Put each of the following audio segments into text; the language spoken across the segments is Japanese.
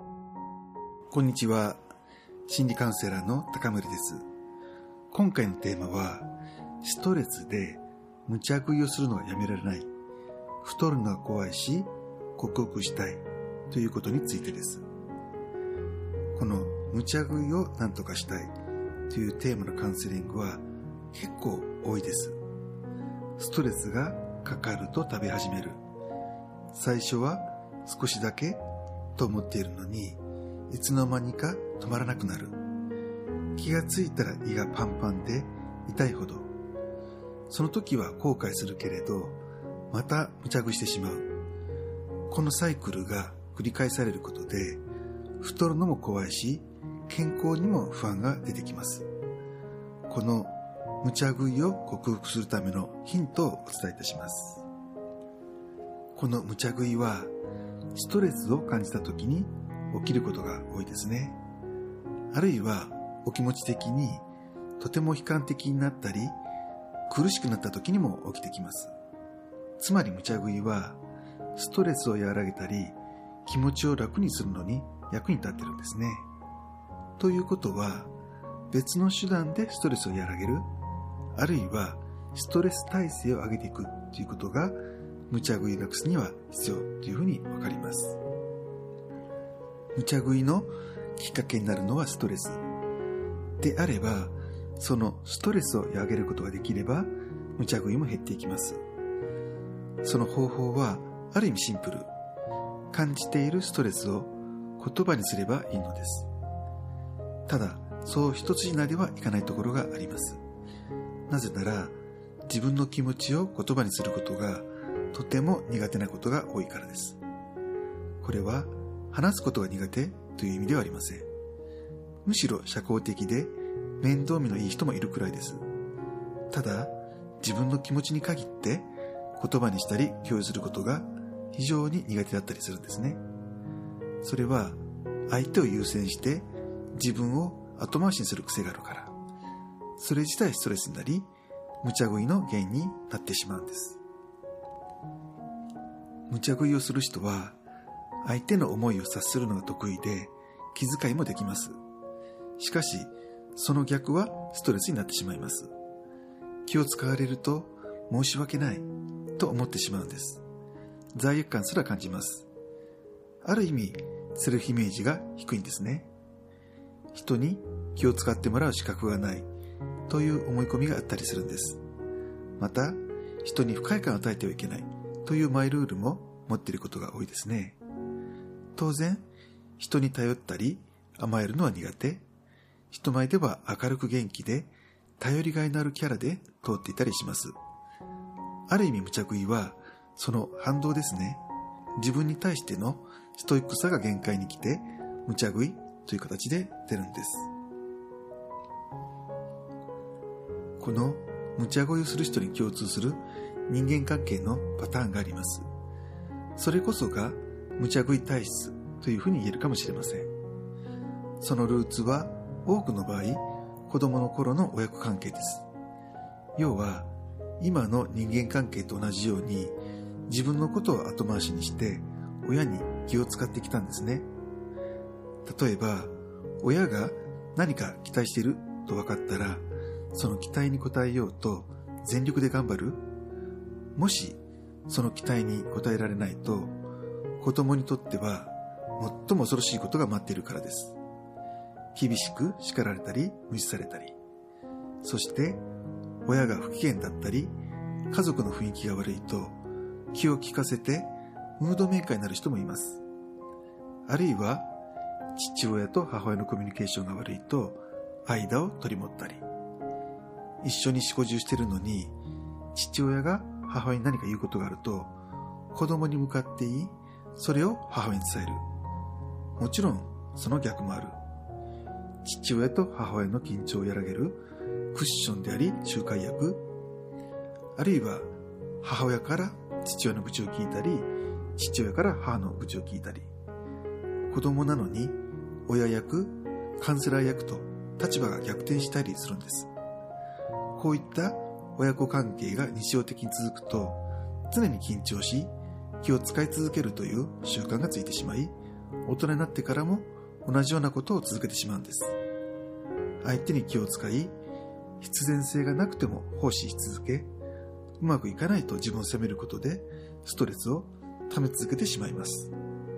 こんにちは。心理カウンセラーの高森です。今回のテーマは、ストレスで無茶食いをするのがやめられない。太るのが怖いし、克服したいということについてです。この無茶食いを何とかしたいというテーマのカウンセリングは結構多いです。ストレスがかかると食べ始める。最初は少しだけと思っているのに、いつの間にか止まらなくなる。気がついたら胃がパンパンで痛いほど。その時は後悔するけれど、また無茶食いしてしまう。このサイクルが繰り返されることで、太るのも怖いし、健康にも不安が出てきます。この無茶食いを克服するためのヒントをお伝えいたします。この無茶食いは、ストレスを感じた時に起きることが多いですね。あるいはお気持ち的にとても悲観的になったり苦しくなった時にも起きてきます。つまり無茶食いはストレスを和らげたり気持ちを楽にするのに役に立っているんですね。ということは別の手段でストレスを和らげる、あるいはストレス耐性を上げていくということが無茶食いをなくすには必要というふうにわかります。無茶食いのきっかけになるのはストレスであれば、そのストレスを和らげることができれば無茶食いも減っていきます。その方法はある意味シンプル。感じているストレスを言葉にすればいいのです。ただそう一筋縄ではいかないところがあります。なぜなら自分の気持ちを言葉にすることがとても苦手なことが多いからです。これは話すことが苦手という意味ではありません。むしろ社交的で面倒見のいい人もいるくらいです。ただ自分の気持ちに限って言葉にしたり共有することが非常に苦手だったりするんですね。それは相手を優先して自分を後回しにする癖があるから、それ自体ストレスになり無茶食いの原因になってしまうんです。無茶食いをする人は相手の思いを察するのが得意で気遣いもできます。しかしその逆はストレスになってしまいます。気を使われると申し訳ないと思ってしまうんです。罪悪感すら感じます。ある意味セルフイメージが低いんですね。人に気を使ってもらう資格がないという思い込みがあったりするんです。また人に不快感を与えてはいけないというマイルールも持っていることが多いですね。当然人に頼ったり甘えるのは苦手。人前では明るく元気で頼りがいのあるキャラで通っていたりします。ある意味無茶食いはその反動ですね。自分に対してのストイックさが限界に来て無茶食いという形で出るんです。この無茶食いをする人に共通する人間関係のパターンがあります。それこそが無茶食い体質というふうに言えるかもしれません。そのルーツは多くの場合子供の頃の親子関係です。要は今の人間関係と同じように自分のことを後回しにして親に気を使ってきたんですね。例えば親が何か期待していると分かったらその期待に応えようと全力で頑張る。もしその期待に応えられないと子供にとっては最も恐ろしいことが待っているからです。厳しく叱られたり無視されたり、そして親が不機嫌だったり家族の雰囲気が悪いと気を利かせてムードメーカーになる人もいます。あるいは父親と母親のコミュニケーションが悪いと間を取り持ったり、一緒に四五時しているのに父親が母親に何か言うことがあると子供に向かって言い、それを母親に伝える。もちろんその逆もある。父親と母親の緊張を和らげるクッションであり仲介役、あるいは母親から父親の愚痴を聞いたり父親から母の愚痴を聞いたり、子供なのに親役、カウンセラー役と立場が逆転したりするんです。こういった親子関係が日常的に続くと常に緊張し気を使い続けるという習慣がついてしまい、 大人になってからも同じようなことを続けてしまうんです。相手に気を使い、必然性がなくても奉仕し続け、うまくいかないと自分を責めることでストレスを溜め続けてしまいます。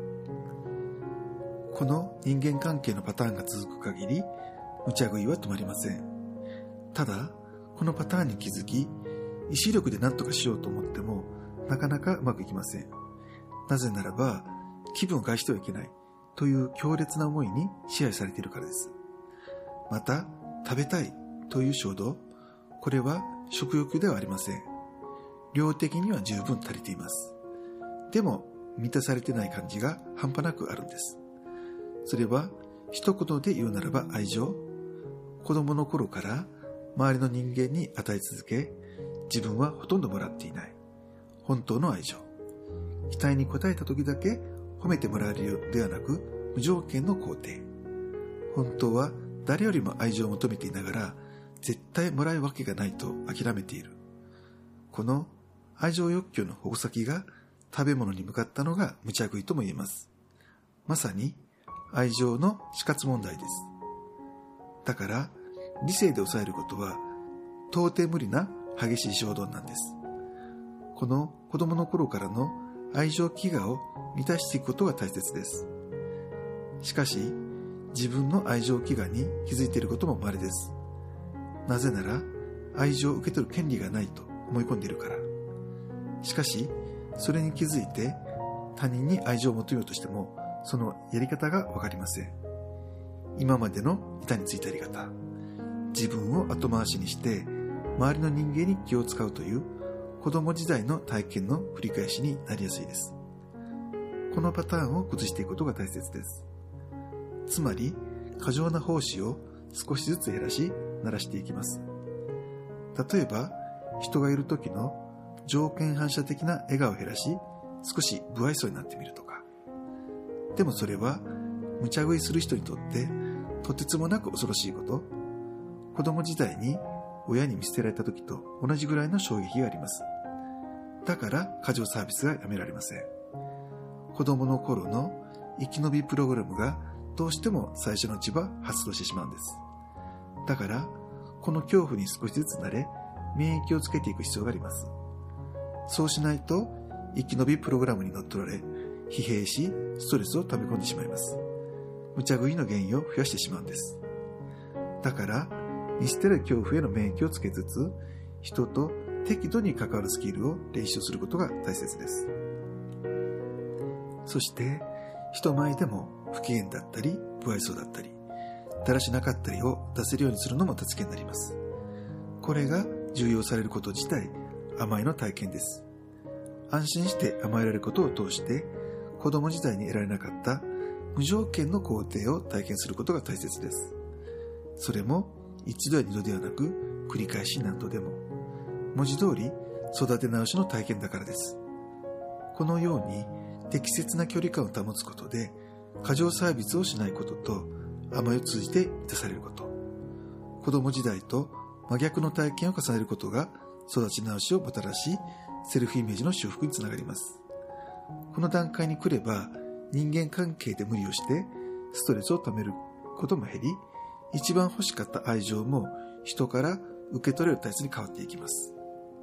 この人間関係のパターンが続く限り、無茶食いは止まりません。ただ、このパターンに気づき、意志力で何とかしようと思っても、なかなかうまくいきません。なぜならば、気分を害してはいけないという強烈な思いに支配されているからです。また、食べたいという衝動、これは食欲ではありません。量的には十分足りています。でも、満たされてない感じが半端なくあるんです。それは、一言で言うならば愛情。子供の頃から周りの人間に与え続け、自分はほとんどもらっていない。本当の愛情。期待に応えた時だけ褒めてもらえるようではなく、無条件の肯定。本当は誰よりも愛情を求めていながら、絶対もらえるわけがないと諦めている。この愛情欲求の矛先が食べ物に向かったのが無茶食いとも言えます。まさに愛情の死活問題です。だから、理性で抑えることは、到底無理な激しい衝動なんです。この子供の頃からの愛情飢餓を満たしていくことが大切です。しかし、自分の愛情飢餓に気づいていることも稀です。なぜなら、愛情を受け取る権利がないと思い込んでいるから。しかし、それに気づいて他人に愛情を求めようとしても、そのやり方がわかりません。今までの板についたやり方。自分を後回しにして、周りの人間に気を使うという子供時代の体験の繰り返しになりやすいです。このパターンを崩していくことが大切です。つまり、過剰な奉仕を少しずつ減らし、慣らしていきます。例えば、人がいる時の条件反射的な笑顔を減らし、少し不愛想になってみるとか。でもそれは、無茶食いする人にとって、とてつもなく恐ろしいこと。子供時代に親に見捨てられた時と同じぐらいの衝撃があります。だから過剰サービスがやめられません。子供の頃の生き延びプログラムがどうしても最初のうちは発動してしまうんです。だから、この恐怖に少しずつ慣れ、免疫をつけていく必要があります。そうしないと、生き延びプログラムに乗っ取られ、疲弊し、ストレスを溜め込んでしまいます。無茶食いの原因を増やしてしまうんです。だから、見捨てられる恐怖への免疫をつけつつ、人と適度に関わるスキルを練習することが大切です。そして、人前でも不機嫌だったり、不愛想だったり、だらしなかったりを出せるようにするのも助けになります。これが重要されること自体、甘えの体験です。安心して甘えられることを通して、子供時代に得られなかった無条件の肯定を体験することが大切です。それも一度や二度ではなく繰り返し何度でも。文字通り育て直しの体験だからです。このように適切な距離感を保つことで過剰サービスをしないことと甘えを通じて満たされること。子供時代と真逆の体験を重ねることが育ち直しをもたらし、セルフイメージの修復につながります。この段階に来れば人間関係で無理をしてストレスをためることも減り、一番欲しかった愛情も人から受け取れる体質に変わっていきます。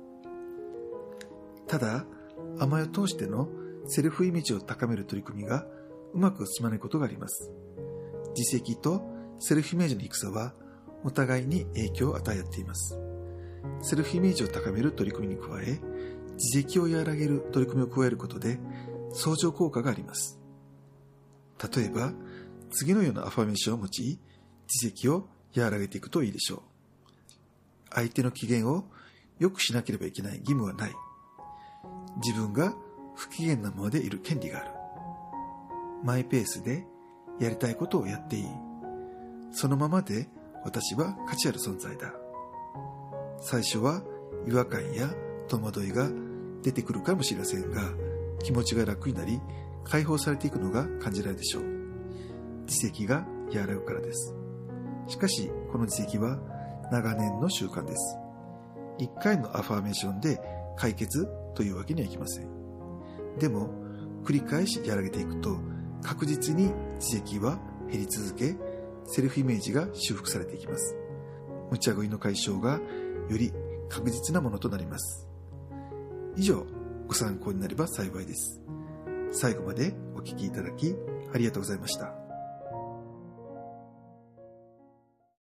ただ、甘えを通してのセルフイメージを高める取り組みがうまく進まないことがあります。自責とセルフイメージの低さはお互いに影響を与え合っています。セルフイメージを高める取り組みに加え、自責を和らげる取り組みを加えることで相乗効果があります。例えば、次のようなアファメーションを用い、自責を和らげていくといいでしょう。相手の機嫌を良くしなければいけない義務はない。自分が不機嫌なままでいる権利がある。マイペースでやりたいことをやっていい。そのままで私は価値ある存在だ。最初は違和感や戸惑いが出てくるかもしれませんが、気持ちが楽になり解放されていくのが感じられるでしょう。自責が和らぐからです。しかしこの自責は長年の習慣です。一回のアファーメーションで解決というわけにはいきません。でも繰り返し和らげていくと確実に自責は減り続け、セルフイメージが修復されていきます。無茶食いの解消がより確実なものとなります。以上、ご参考になれば幸いです。最後までお聞きいただきありがとうございました。